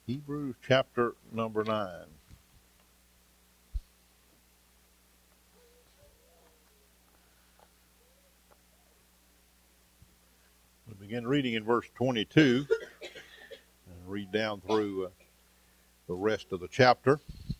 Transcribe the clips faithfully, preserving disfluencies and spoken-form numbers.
Hebrews chapter number nine. We'll begin reading in verse twenty-two and read down through uh, the rest of the chapter.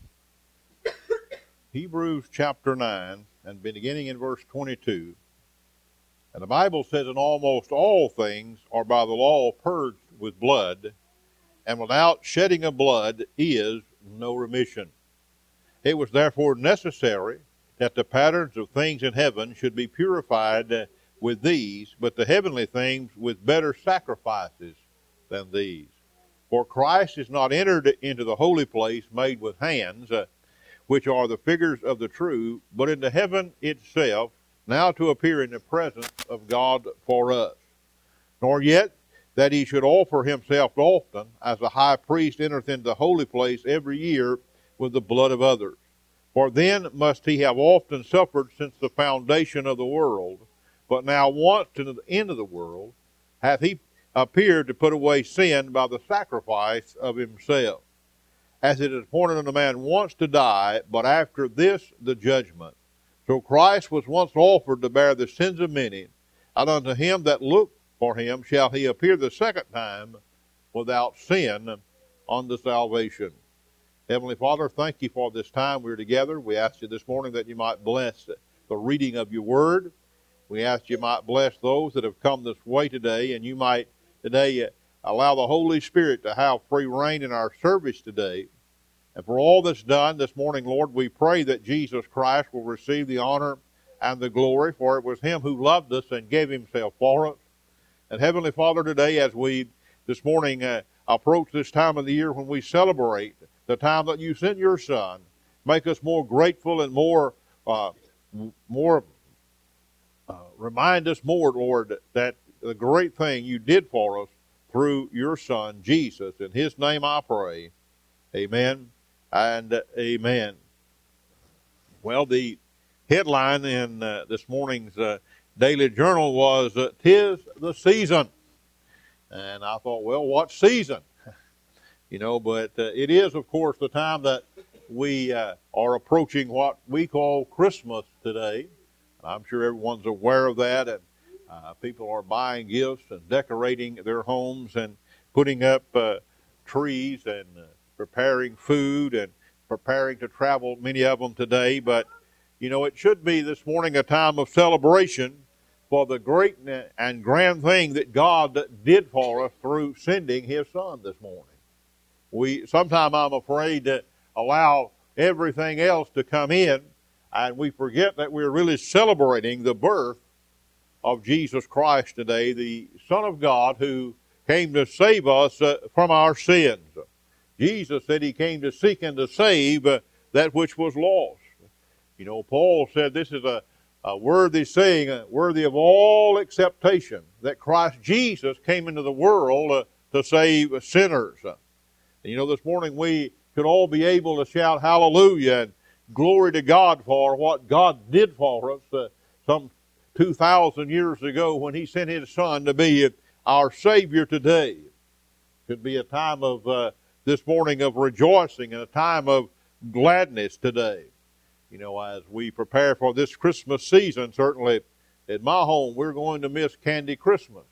Hebrews chapter nine, and beginning in verse twenty-two. And the Bible says, "And almost all things are by the law purged with blood, and without shedding of blood is no remission. It was therefore necessary that the patterns of things in heaven should be purified with these, but the heavenly things with better sacrifices than these. For Christ is not entered into the holy place made with hands, uh, which are the figures of the true, but into heaven itself, now to appear in the presence of God for us. Nor yet that he should offer himself often, as a high priest entereth into the holy place every year with the blood of others. For then must he have often suffered since the foundation of the world. But now once to the end of the world hath he appeared to put away sin by the sacrifice of himself. As it is appointed unto man once to die, but after this the judgment. So Christ was once offered to bear the sins of many, and unto him that looked for him shall he appear the second time without sin unto salvation." Heavenly Father, thank you for this time we're together. We ask you this morning that you might bless the reading of your word. We ask you might bless those that have come this way today, and you might today allow the Holy Spirit to have free reign in our service today. And for all that's done this morning, Lord, we pray that Jesus Christ will receive the honor and the glory, for it was him who loved us and gave himself for us. And Heavenly Father, today as we this morning uh, approach this time of the year when we celebrate the time that you sent your Son, make us more grateful and more, uh, more uh, remind us more, Lord, that the great thing you did for us through your Son, Jesus. In his name I pray, amen and amen. Well, the headline in uh, this morning's uh, Daily Journal was, uh, "'Tis the season." And I thought, well, what season? You know, but uh, it is, of course, the time that we uh, are approaching what we call Christmas today. I'm sure everyone's aware of that, and uh, people are buying gifts and decorating their homes and putting up uh, trees and uh, preparing food and preparing to travel, many of them today. But, you know, it should be this morning a time of celebration for the great and grand thing that God did for us through sending his Son this morning. We sometimes, I'm afraid, to allow everything else to come in, and we forget that we're really celebrating the birth of Jesus Christ today, the Son of God who came to save us uh, from our sins. Jesus said he came to seek and to save uh, that which was lost. You know, Paul said this is a, a worthy saying, uh, worthy of all acceptation, that Christ Jesus came into the world uh, to save sinners. And, you know, this morning we could all be able to shout hallelujah and glory to God for what God did for us uh, some two thousand years ago when he sent his Son to be our Savior today. It could be a time of uh, this morning of rejoicing and a time of gladness today. You know, as we prepare for this Christmas season, certainly at my home we're going to miss Candy Christmas.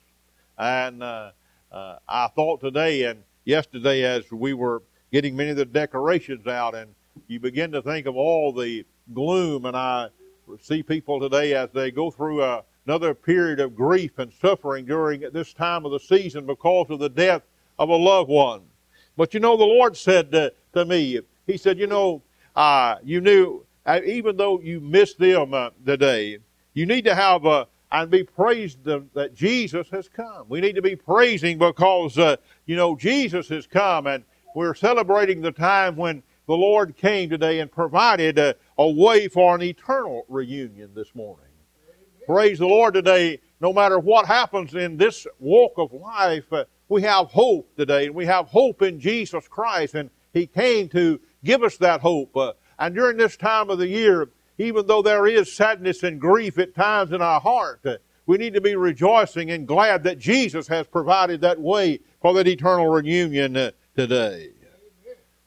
And uh, uh, I thought today and yesterday as we were getting many of the decorations out, and you begin to think of all the gloom, and I see people today as they go through a, another period of grief and suffering during this time of the season because of the death of a loved one. But you know, the Lord said to, to me, he said, you know, uh, you knew, uh, even though you missed them uh, today, you need to have a, and be praised that Jesus has come. We need to be praising because, uh, you know, Jesus has come, and we're celebrating the time when the Lord came today and provided a, a way for an eternal reunion this morning. Praise the Lord today. No matter what happens in this walk of life, uh, we have hope today, and we have hope in Jesus Christ, and he came to give us that hope. Uh, and during this time of the year, even though there is sadness and grief at times in our heart, uh, we need to be rejoicing and glad that Jesus has provided that way for that eternal reunion uh, today.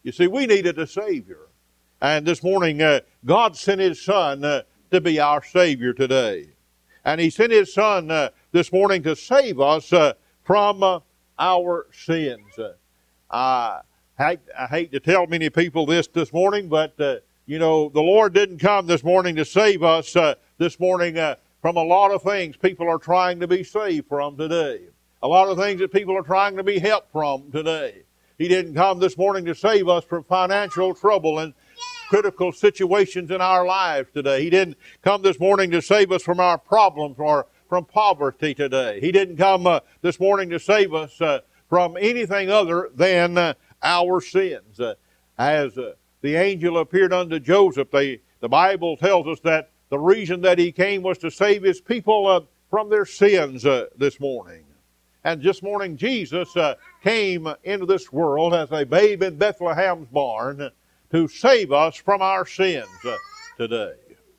You see, we needed a Savior. And this morning, uh, God sent His Son uh, to be our Savior today. And He sent His Son uh, this morning to save us uh, from uh, our sins. Uh, I, hate, I hate to tell many people this this morning, but, uh, you know, the Lord didn't come this morning to save us uh, this morning uh, from a lot of things people are trying to be saved from today. A lot of things that people are trying to be helped from today. He didn't come this morning to save us from financial trouble and critical situations in our lives today. He didn't come this morning to save us from our problems or from poverty today. He didn't come uh, this morning to save us uh, from anything other than uh, our sins. Uh, as uh, the angel appeared unto Joseph, they, the Bible tells us that the reason that he came was to save his people uh, from their sins uh, this morning. And this morning, Jesus uh, came into this world as a babe in Bethlehem's barn to save us from our sins uh, today.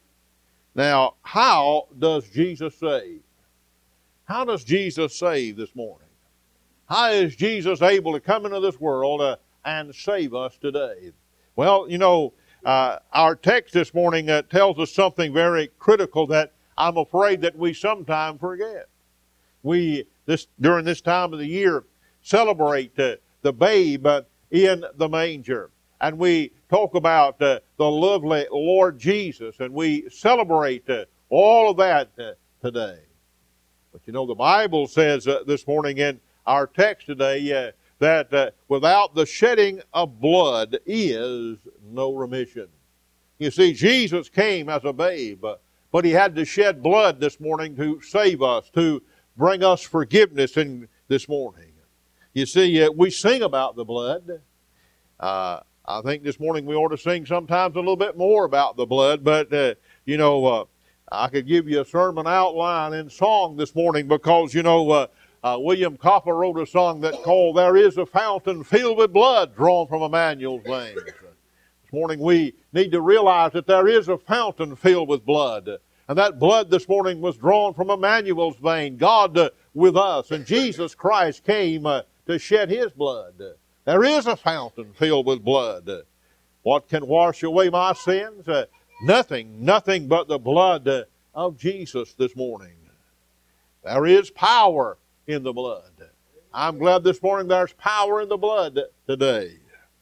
Now, how does Jesus save? How does Jesus save this morning? How is Jesus able to come into this world uh, and save us today? Well, you know, uh, our text this morning uh, tells us something very critical that I'm afraid that we sometimes forget. We, this during this time of the year, celebrate uh, the babe uh, in the manger. And we talk about uh, the lovely Lord Jesus, and we celebrate uh, all of that uh, today. But you know, the Bible says uh, this morning in our text today uh, that uh, without the shedding of blood is no remission. You see, Jesus came as a babe, uh, but He had to shed blood this morning to save us, to bring us forgiveness in this morning. You see, uh, we sing about the blood. Uh, I think this morning we ought to sing sometimes a little bit more about the blood, but, uh, you know, uh, I could give you a sermon outline in song this morning because, you know, uh, uh, William Cowper wrote a song that called There is a Fountain Filled with Blood Drawn from Emmanuel's Veins. This morning we need to realize that there is a fountain filled with blood. And that blood this morning was drawn from Emmanuel's vein, God uh, with us. And Jesus Christ came uh, to shed His blood. There is a fountain filled with blood. What can wash away my sins? Uh, nothing, nothing but the blood uh, of Jesus this morning. There is power in the blood. I'm glad this morning there's power in the blood today.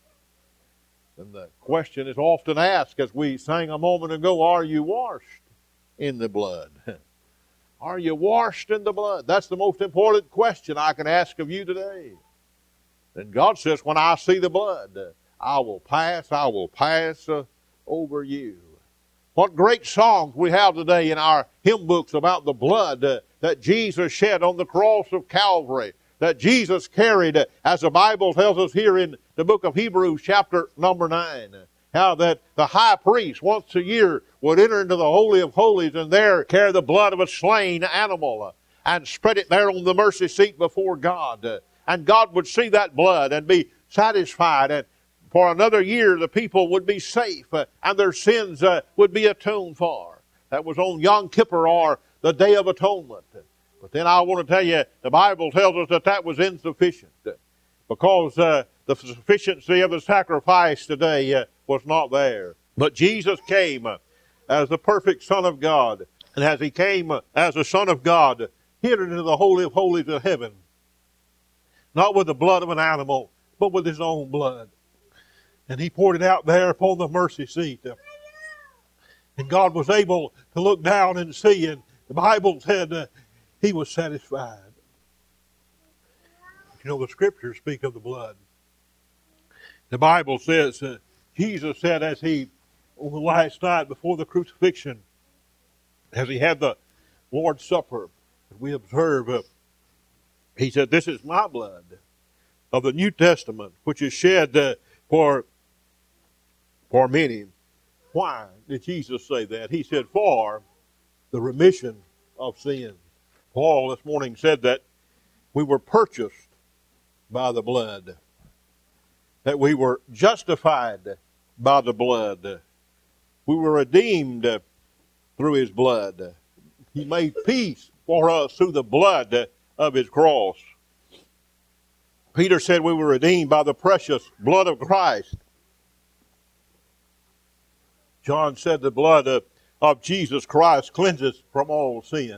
And the question is often asked, as we sang a moment ago, are you washed in the blood? Are you washed in the blood? That's the most important question I can ask of you today. And God says, when I see the blood, I will pass, I will pass uh, over you. What great songs we have today in our hymn books about the blood uh, that Jesus shed on the cross of Calvary, that Jesus carried, uh, as the Bible tells us here in the book of Hebrews, chapter number nine. How that the high priest once a year would enter into the Holy of Holies and there carry the blood of a slain animal uh, and spread it there on the mercy seat before God. Uh, and God would see that blood and be satisfied. And for another year, the people would be safe uh, and their sins uh, would be atoned for. That was on Yom Kippur, or the Day of Atonement. But then I want to tell you, the Bible tells us that that was insufficient because uh, the sufficiency of the sacrifice today uh, was not there. But Jesus came uh, as the perfect Son of God. And as He came uh, as the Son of God, He entered into the Holy of Holies of heaven. Not with the blood of an animal, but with His own blood. And He poured it out there upon the mercy seat. And God was able to look down and see, and the Bible said uh, He was satisfied. You know, the Scriptures speak of the blood. The Bible says, uh, Jesus said as He, on the last night before the crucifixion, as He had the Lord's Supper, that we observe, uh, He said, this is my blood of the New Testament, which is shed uh, for, for many. Why did Jesus say that? He said, for the remission of sins. Paul this morning said that we were purchased by the blood, that we were justified by the blood. We were redeemed through His blood. He made peace for us through the blood of His cross. Peter said we were redeemed by the precious blood of Christ. John said the blood of, of Jesus Christ cleanses from all sin.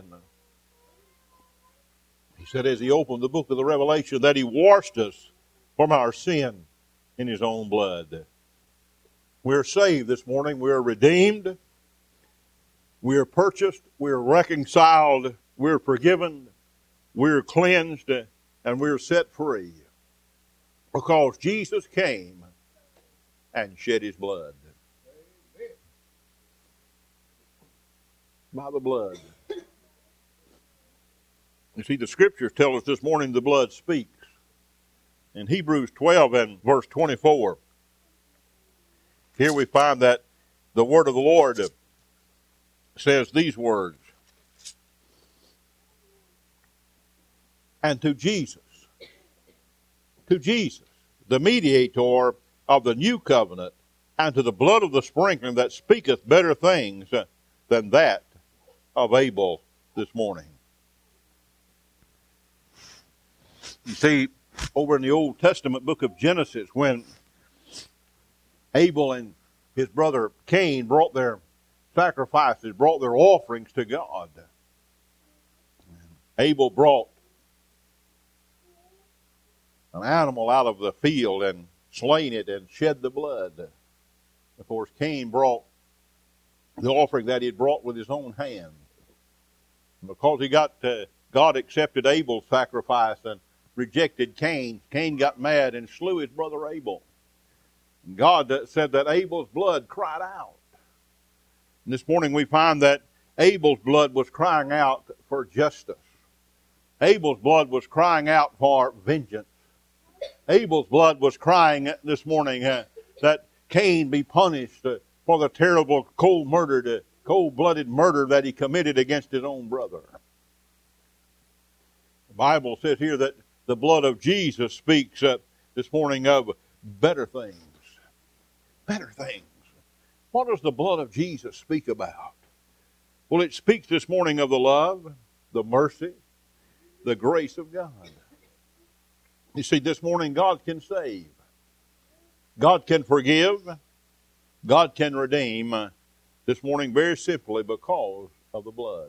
He said as he opened the book of the Revelation that he washed us from our sin in his own blood. We're saved this morning. We're redeemed. We're purchased. We're reconciled. We're forgiven. We're cleansed. And we're set free. Because Jesus came and shed his blood. By the blood. You see, the scriptures tell us this morning the blood speaks. In Hebrews twelve and verse twenty-four, here we find that the word of the Lord says these words. And to Jesus, to Jesus, the mediator of the new covenant, and to the blood of the sprinkling that speaketh better things than that of Abel this morning. You see, over in the Old Testament book of Genesis, when Abel and his brother Cain brought their sacrifices, brought their offerings to God, Abel brought an animal out of the field and slain it and shed the blood. Of course, Cain brought the offering that he had brought with his own hand. And because he got uh, God accepted Abel's sacrifice and rejected Cain, Cain got mad and slew his brother Abel. And God said that Abel's blood cried out. And this morning we find that Abel's blood was crying out for justice. Abel's blood was crying out for vengeance. Abel's blood was crying this morning uh, that Cain be punished uh, for the terrible cold murdered, uh, cold-blooded murder that he committed against his own brother. The Bible says here that the blood of Jesus speaks uh, this morning of better things. Better things. What does the blood of Jesus speak about? Well, it speaks this morning of the love, the mercy, the grace of God. You see, this morning God can save. God can forgive. God can redeem. Uh, this morning very simply because of the blood.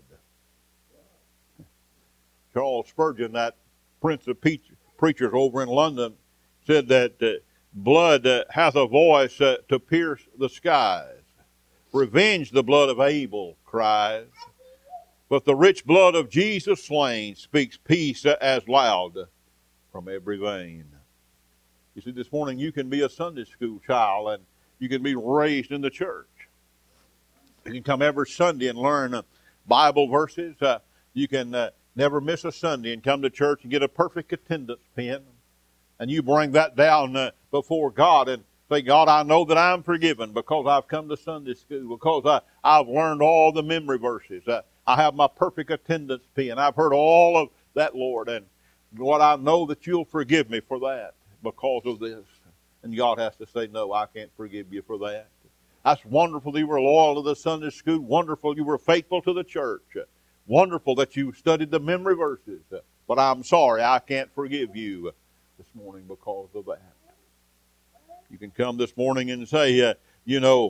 Charles Spurgeon, that Prince of Preachers over in London, said that uh, blood uh, hath a voice uh, to pierce the skies. Revenge the blood of Abel cries. But the rich blood of Jesus slain speaks peace uh, as loud from every vein. You see, this morning you can be a Sunday school child and you can be raised in the church. You can come every Sunday and learn uh, Bible verses. Uh, you can uh, never miss a Sunday and come to church and get a perfect attendance pin. And you bring that down uh, before God and say, God, I know that I'm forgiven because I've come to Sunday school, because I, I've learned all the memory verses. Uh, I have my perfect attendance pin. I've heard all of that, Lord. And Lord, I know that you'll forgive me for that because of this. And God has to say, no, I can't forgive you for that. That's wonderful that you were loyal to the Sunday school. Wonderful you were faithful to the church. Wonderful that you studied the memory verses. But I'm sorry, I can't forgive you this morning because of that. You can come this morning and say, uh, you know,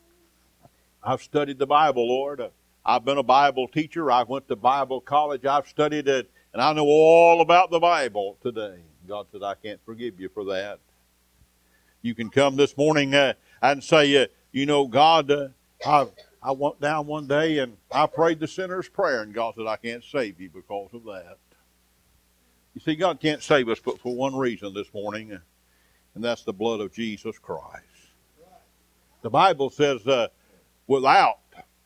I've studied the Bible, Lord. Uh, I've been a Bible teacher. I went to Bible college. I've studied it, and I know all about the Bible today. God said, I can't forgive you for that. You can come this morning uh, and say, uh, you know, God, uh, I I went down one day and I prayed the sinner's prayer, and God said, I can't save you because of that. You see, God can't save us but for one reason this morning, and that's the blood of Jesus Christ. The Bible says, uh, without,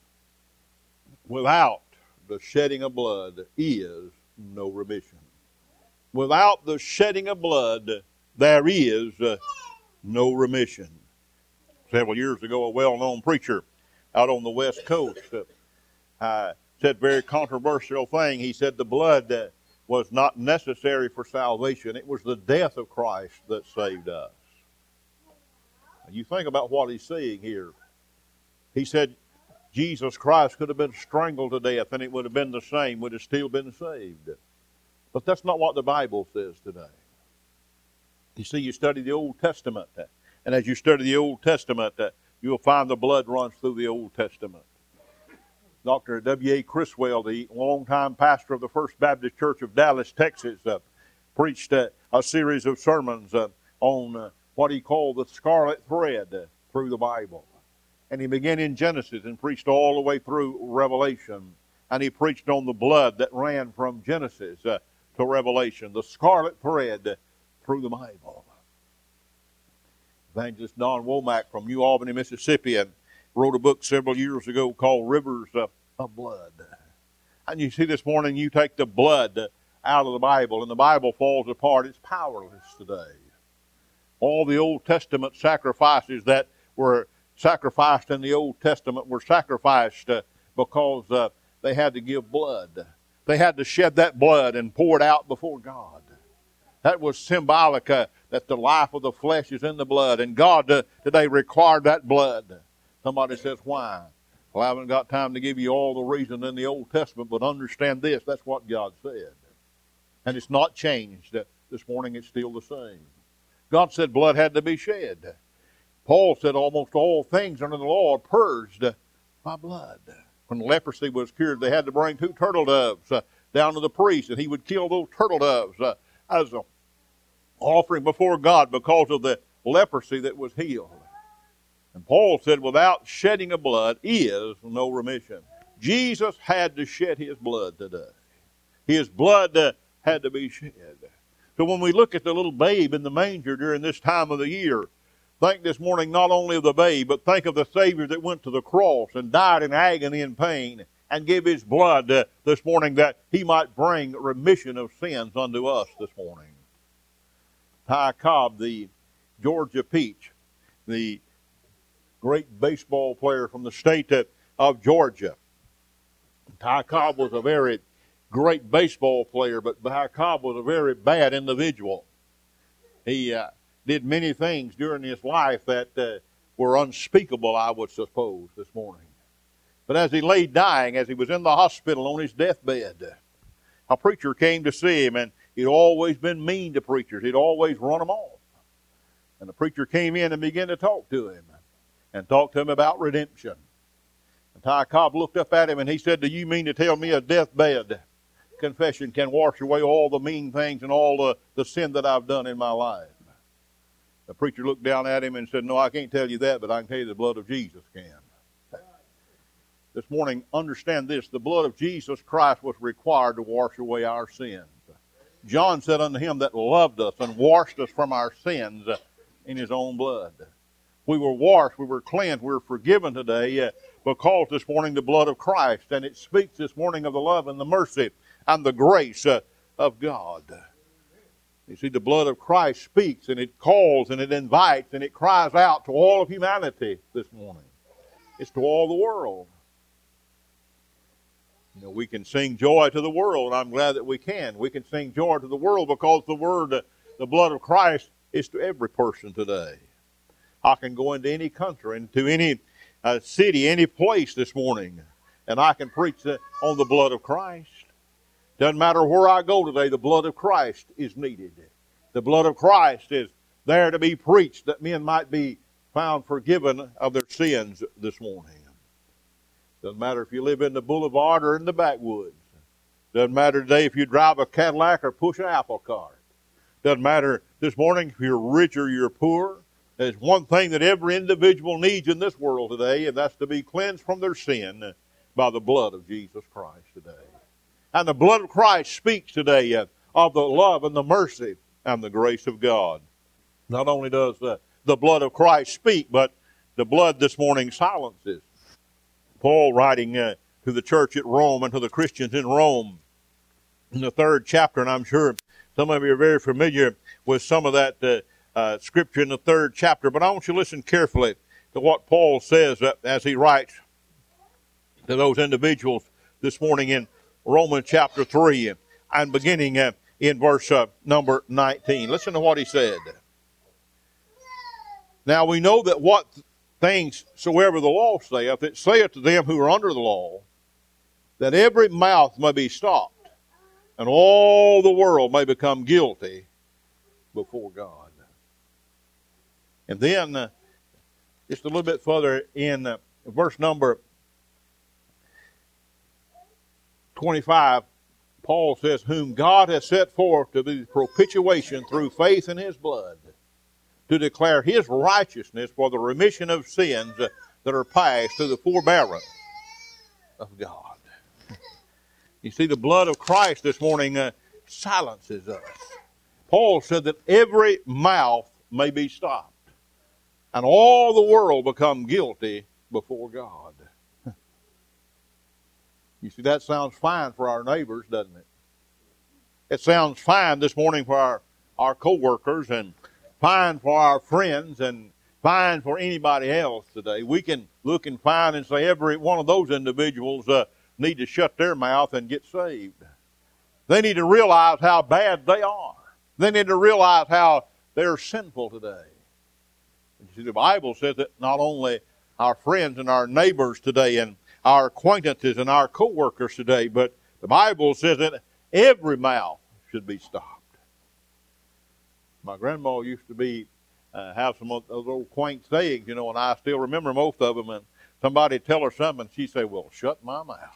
without the shedding of blood is no remission. Without the shedding of blood, there is uh, no remission. Several years ago, a well-known preacher out on the West Coast uh, uh, said a very controversial thing. He said the blood uh, was not necessary for salvation. It was the death of Christ that saved us. You think about what he's saying here. He said Jesus Christ could have been strangled to death and it would have been the same, would have still been saved. But that's not what the Bible says today. You see, you study the Old Testament, and as you study the Old Testament, you'll find the blood runs through the Old Testament. Doctor W A Criswell, the longtime pastor of the First Baptist Church of Dallas, Texas, uh, preached uh, a series of sermons uh, on uh, what he called the scarlet thread uh, through the Bible. And he began in Genesis and preached all the way through Revelation. And he preached on the blood that ran from Genesis uh, to Revelation, the scarlet thread uh, through the Bible. Evangelist Don Womack from New Albany, Mississippi, and wrote a book several years ago called Rivers of, of Blood. And you see this morning, you take the blood out of the Bible, and the Bible falls apart. It's powerless today. All the Old Testament sacrifices that were sacrificed in the Old Testament were sacrificed uh, because uh, they had to give blood. They had to shed that blood and pour it out before God. That was symbolic uh, that the life of the flesh is in the blood. And God uh, today required that blood. Somebody says, why? Well, I haven't got time to give you all the reason in the Old Testament, but understand this, that's what God said. And it's not changed. This morning it's still the same. God said blood had to be shed. Paul said almost all things under the law are purged by blood. When leprosy was cured, they had to bring two turtle doves uh, down to the priest, and he would kill those turtle doves uh, as an offering before God because of the leprosy that was healed. And Paul said, without shedding of blood is no remission. Jesus had to shed his blood today. His blood uh, had to be shed. So when we look at the little babe in the manger during this time of the year, think this morning not only of the babe, but think of the Savior that went to the cross and died in agony and pain and gave his blood uh, this morning that he might bring remission of sins unto us this morning. Ty Cobb, the Georgia Peach, the great baseball player from the state of Georgia. Ty Cobb was a very great baseball player, but Ty Cobb was a very bad individual. He uh, did many things during his life that uh, were unspeakable, I would suppose, this morning. But as he lay dying, as he was in the hospital on his deathbed, a preacher came to see him, and he'd always been mean to preachers. He'd always run them off. And the preacher came in and began to talk to him and talked to him about redemption. And Ty Cobb looked up at him and he said, do you mean to tell me a deathbed confession can wash away all the mean things and all the, the sin that I've done in my life? The preacher looked down at him and said, no, I can't tell you that, but I can tell you the blood of Jesus can. This morning, understand this, the blood of Jesus Christ was required to wash away our sins. John said unto him that loved us and washed us from our sins in his own blood. We were washed, we were cleansed, we were forgiven today uh, because this morning the blood of Christ. And it speaks this morning of the love and the mercy and the grace uh, of God. You see, the blood of Christ speaks and it calls and it invites and it cries out to all of humanity this morning. It's to all the world. You know, we can sing joy to the world, and I'm glad that we can. We can sing joy to the world because the word, uh, the blood of Christ is to every person today. I can go into any country, into any uh, city, any place this morning, and I can preach uh, on the blood of Christ. Doesn't matter where I go today, the blood of Christ is needed. The blood of Christ is there to be preached that men might be found forgiven of their sins this morning. Doesn't matter if you live in the boulevard or in the backwoods. Doesn't matter today if you drive a Cadillac or push an apple cart. Doesn't matter this morning if you're rich or you're poor. There's one thing that every individual needs in this world today, and that's to be cleansed from their sin by the blood of Jesus Christ today. And the blood of Christ speaks today of the love and the mercy and the grace of God. Not only does the, the blood of Christ speak, but the blood this morning silences. Paul, writing uh, to the church at Rome and to the Christians in Rome in the third chapter, and I'm sure some of you are very familiar with some of that uh, uh, scripture in the third chapter, but I want you to listen carefully to what Paul says uh, as he writes to those individuals this morning in Romans chapter three and beginning uh, in verse uh, number nineteen. Listen to what he said. Now we know that what things soever the law saith, it saith to them who are under the law, that every mouth may be stopped, and all the world may become guilty before God. And then uh, Just a little bit further in uh, verse number twenty-five, Paul says, whom God has set forth to be propitiation through faith in his blood, to declare his righteousness for the remission of sins that are past through the forbearance of God. You see, the blood of Christ this morning uh, silences us. Paul said that every mouth may be stopped, and all the world become guilty before God. You see, that sounds fine for our neighbors, doesn't it? It sounds fine this morning for our, our co-workers, and fine for our friends, and fine for anybody else today. We can look and find and say every one of those individuals uh, need to shut their mouth and get saved. They need to realize how bad they are. They need to realize how they're sinful today. You see, the Bible says that not only our friends and our neighbors today and our acquaintances and our co-workers today, but the Bible says that every mouth should be stopped. My grandma used to be uh, have some of those old quaint sayings, you know, and I still remember most of them. And somebody tell her something, she'd say, "Well, shut my mouth."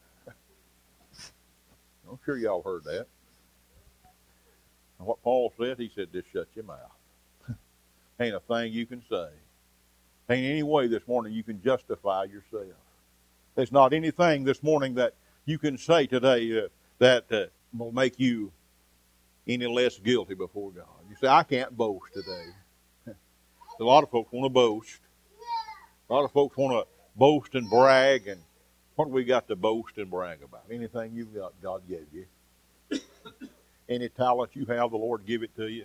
I'm sure y'all heard that. And what Paul said, he said, just shut your mouth. Ain't a thing you can say. Ain't any way this morning you can justify yourself. There's not anything this morning that you can say today uh, that uh, will make you any less guilty before God. You say, I can't boast today. A lot of folks want to boast. A lot of folks want to boast and brag. And what do we got to boast and brag about? Anything you've got, God gave you. Any talent you have, the Lord give it to you.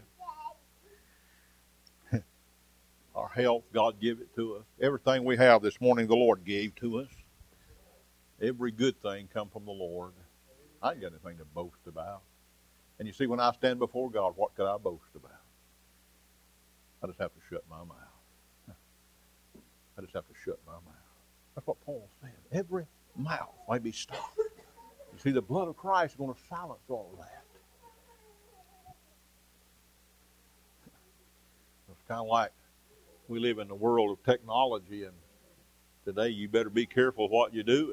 Our health, God give it to us. Everything we have this morning, the Lord gave to us. Every good thing come from the Lord. I ain't got anything to boast about. And you see, when I stand before God, what could I boast about? I just have to shut my mouth. I just have to shut my mouth. That's what Paul said. Every mouth may be stopped. You see, the blood of Christ is going to silence all of that. It's kind of like we live in the world of technology, and today you better be careful what you do.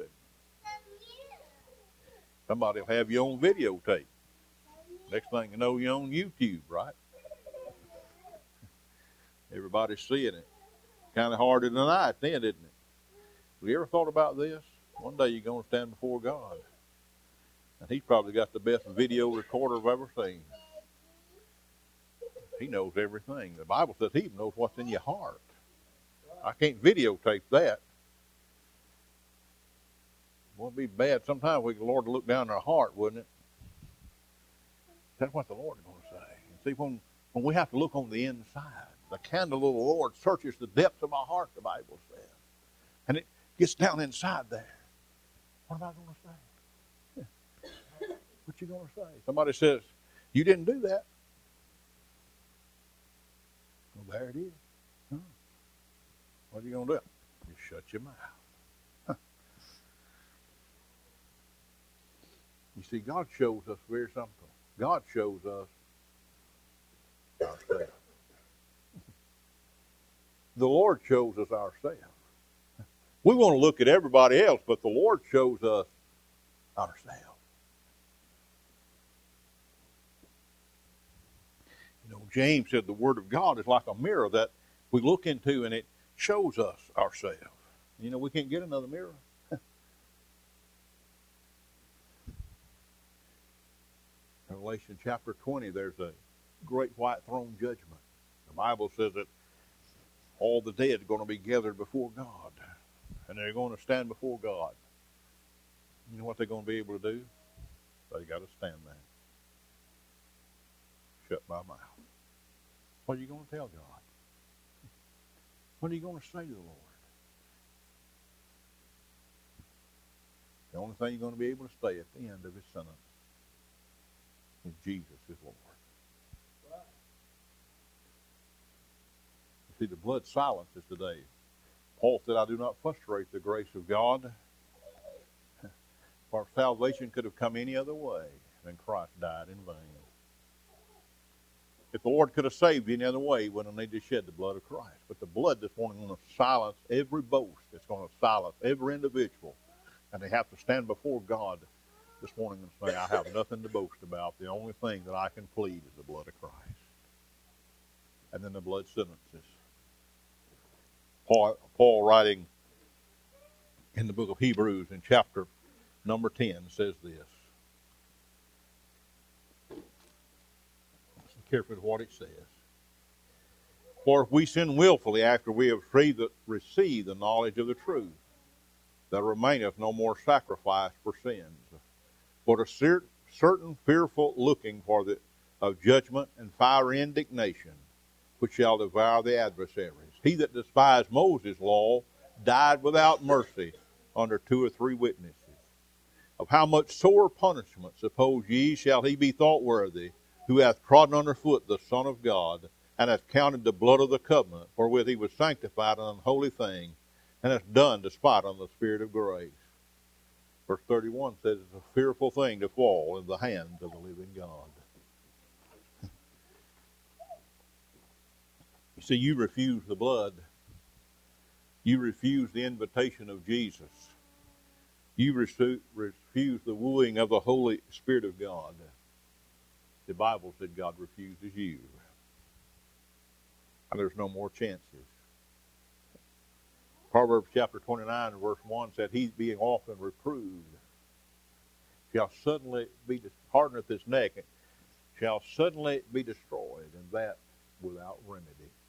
Somebody will have you on videotape. Next thing you know, you're on YouTube, right? Everybody's seeing it. Kind of hard to deny it then, isn't it? Have you ever thought about this? One day you're going to stand before God, and He's probably got the best video recorder I've ever seen. He knows everything. The Bible says He even knows what's in your heart. I can't videotape that. It won't be bad. Sometimes we, the Lord, look down our heart, wouldn't it? That's what the Lord is going to say. And see, when, when we have to look on the inside, the candle of the Lord searches the depths of our heart, the Bible says. And it gets down inside there. What am I going to say? What you going to say? Somebody says, you didn't do that. Well, there it is. Huh. What are you going to do? You shut your mouth. Huh. You see, God shows us very something. God shows us ourselves. The Lord shows us ourselves. We want to look at everybody else, but the Lord shows us ourselves. You know, James said the Word of God is like a mirror that we look into and it shows us ourselves. You know, we can't get another mirror. Revelation chapter twenty, there's a great white throne judgment. The Bible says that all the dead are going to be gathered before God, and they're going to stand before God. You know what they're going to be able to do? They got to stand there. Shut my mouth. What are you going to tell God? What are you going to say to the Lord? The only thing you're going to be able to say at the end of His sentence is Jesus is Lord. Right. You see, the blood silences today. Paul said, I do not frustrate the grace of God, for salvation could have come any other way than Christ died in vain. If the Lord could have saved you any other way, he wouldn't have needed to shed the blood of Christ. But the blood this morning is going to silence every boast. It's going to silence every individual. And they have to stand before God this morning and say, I have nothing to boast about. The only thing that I can plead is the blood of Christ. And then the blood sentences. Paul, Paul writing in the book of Hebrews in chapter number ten says this. Listen carefully to what it says. For if we sin willfully after we have received the knowledge of the truth, there remaineth no more sacrifice for sins, but a certain fearful looking for the of judgment and fiery indignation, which shall devour the adversaries. He that despised Moses' law died without mercy under two or three witnesses. Of how much sore punishment, suppose ye, shall he be thought worthy, who hath trodden under foot the Son of God, and hath counted the blood of the covenant, wherewith he was sanctified an unholy thing, and hath done despite on the Spirit of grace. Verse thirty-one says it's a fearful thing to fall in the hands of the living God. You see, you refuse the blood. You refuse the invitation of Jesus. You refuse the wooing of the Holy Spirit of God. The Bible said God refuses you. And there's no more chances. Proverbs chapter twenty-nine verse one said, he being often reproved shall suddenly be hardeneth his neck, shall suddenly be destroyed, and that without remedy.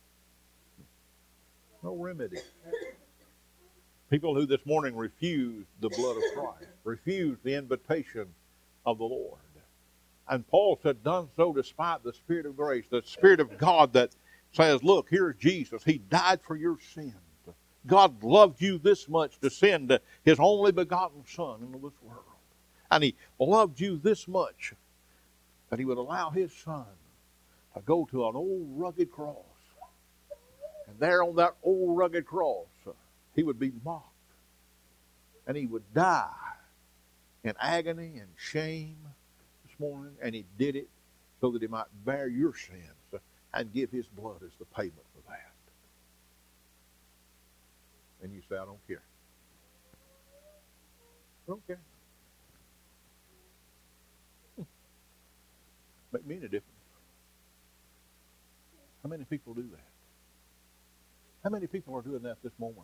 No remedy. People who this morning refuse the blood of Christ, refuse the invitation of the Lord. And Paul said, done so despite the Spirit of grace, the Spirit of God that says, look, here's Jesus. He died for your sins. God loved you this much to send his only begotten Son into this world. And he loved you this much that he would allow his Son to go to an old rugged cross. And there on that old rugged cross, he would be mocked. And he would die in agony and shame this morning. And he did it so that he might bear your sins and give his blood as the payment for that. And you say, I don't care. I don't care. Make me any difference. How many people do that? How many people are doing that this morning?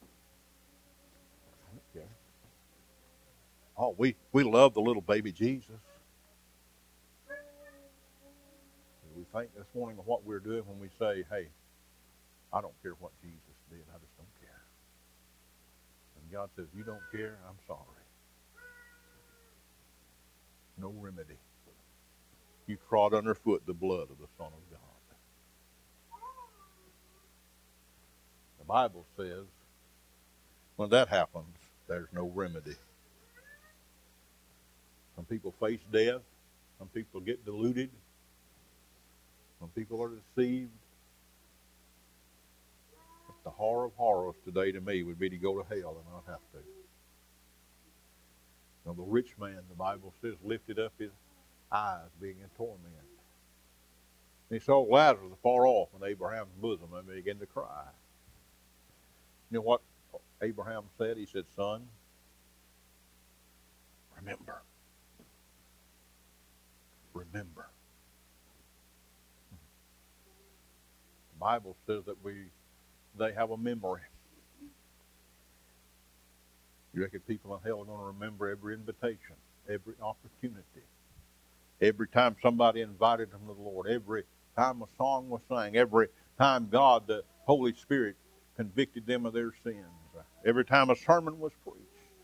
I don't care. Oh, we, we love the little baby Jesus. We think this morning of what we're doing when we say, hey, I don't care what Jesus did. I just don't care. And God says, you don't care? I'm sorry. No remedy. You trod underfoot the blood of the Son of God. The Bible says when that happens, there's no remedy. Some people face death. Some people get deluded. Some people are deceived. But the horror of horrors today to me would be to go to hell and not have to. Now the rich man, the Bible says, lifted up his eyes being in torment. And he saw Lazarus afar off in Abraham's bosom and began to cry. You know what Abraham said? He said, son, remember. Remember. The Bible says that we, they have a memory. You reckon people in hell are going to remember every invitation, every opportunity, every time somebody invited them to the Lord, every time a song was sang, every time God, the Holy Spirit, convicted them of their sins, every time a sermon was preached.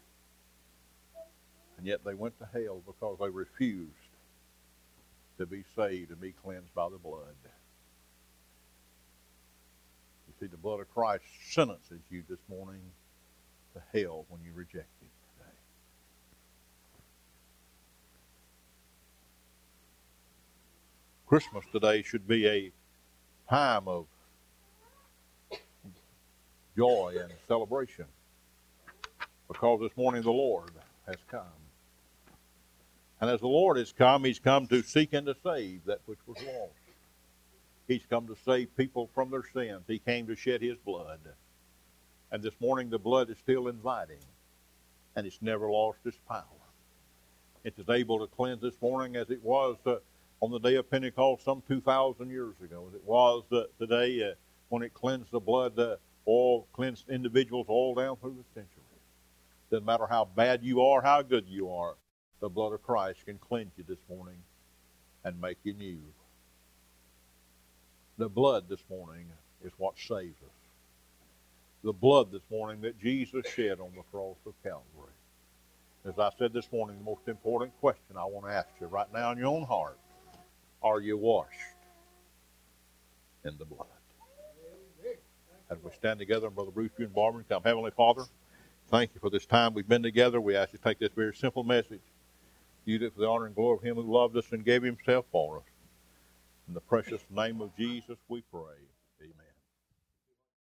And yet they went to hell because they refused to be saved and be cleansed by the blood. You see, the blood of Christ sentences you this morning to hell when you reject it today. Christmas today should be a time of joy and celebration because this morning the Lord has come. And as the Lord has come, he's come to seek and to save that which was lost. He's come to save people from their sins. He came to shed his blood. And this morning the blood is still inviting, and it's never lost its power. It is able to cleanse this morning as it was uh, on the day of Pentecost some two thousand years ago, as it was uh, today uh, when it cleansed the blood, uh, all cleansed individuals all down through the centuries. Doesn't matter how bad you are, how good you are, the blood of Christ can cleanse you this morning and make you new. The blood this morning is what saves us. The blood this morning that Jesus shed on the cross of Calvary. As I said this morning, the most important question I want to ask you right now in your own heart, are you washed in the blood? As we stand together, and Brother Bruce, you and Barbara, come. Heavenly Father, thank you for this time we've been together. We ask you to take this very simple message, use it for the honor and glory of him who loved us and gave himself for us. In the precious name of Jesus we pray.